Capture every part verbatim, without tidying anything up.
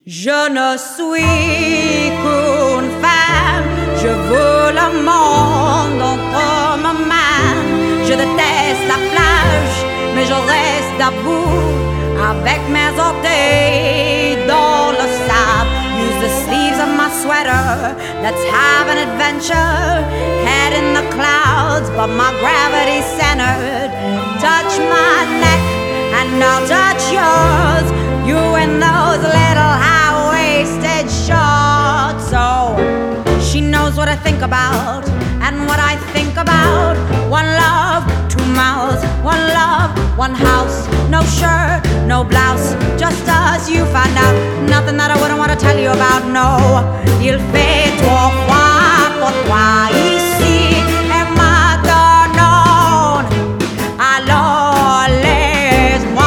Je ne suis qu'une femme, je veux le monde entre ma main. Je déteste la plage, mais je reste debout avec mes orteils dans le sable. Use the sleeves of my sweater, let's have an adventure. Head in the clouds, but my gravity's centered. Touch my neck and I'll touch yours. You in those little high-waisted shorts. So she knows what I think about and what I think about. One love, two mouths. One love, one house. No shirt, no blouse, just us. You find out nothing that I wouldn't want to tell you about. No, il fait trop froid pour toi ici et maintenant. Alors laisse-moi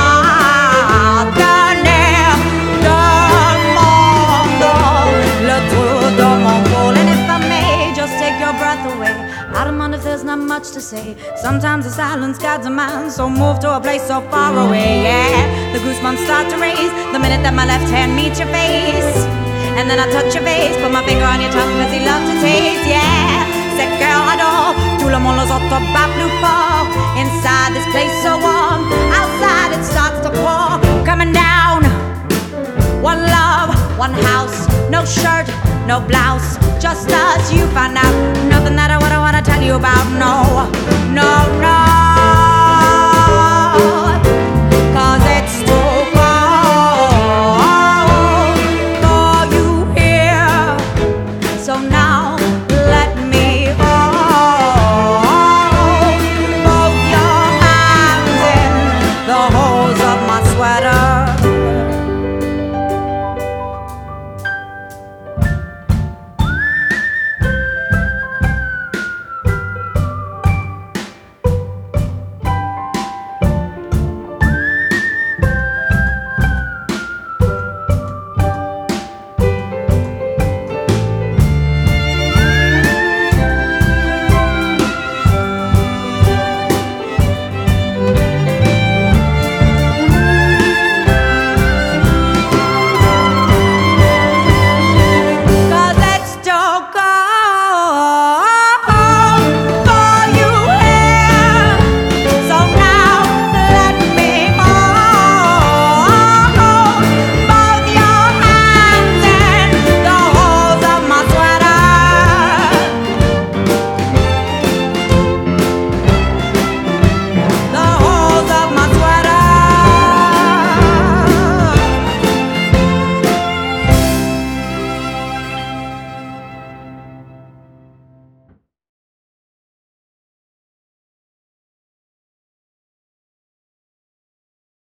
tenir le monde, le trou de mon col. And if I may just take your breath away, out of mind if there's not much to say. Sometimes the silence guides a man, so move to a place so far away. Yeah, the goosebumps start to raise the minute that my left hand meets your face. And then I touch your face, put my finger on your tongue, cause he loves to taste. Yeah, cette girl adore, tout le monde les autres bat plus fort. Inside this place so warm, outside it starts to pour. Coming down, one love, one house. No shirt, no blouse, just us. You find out nothing that I wouldn't wanna tell you about. No, no, no.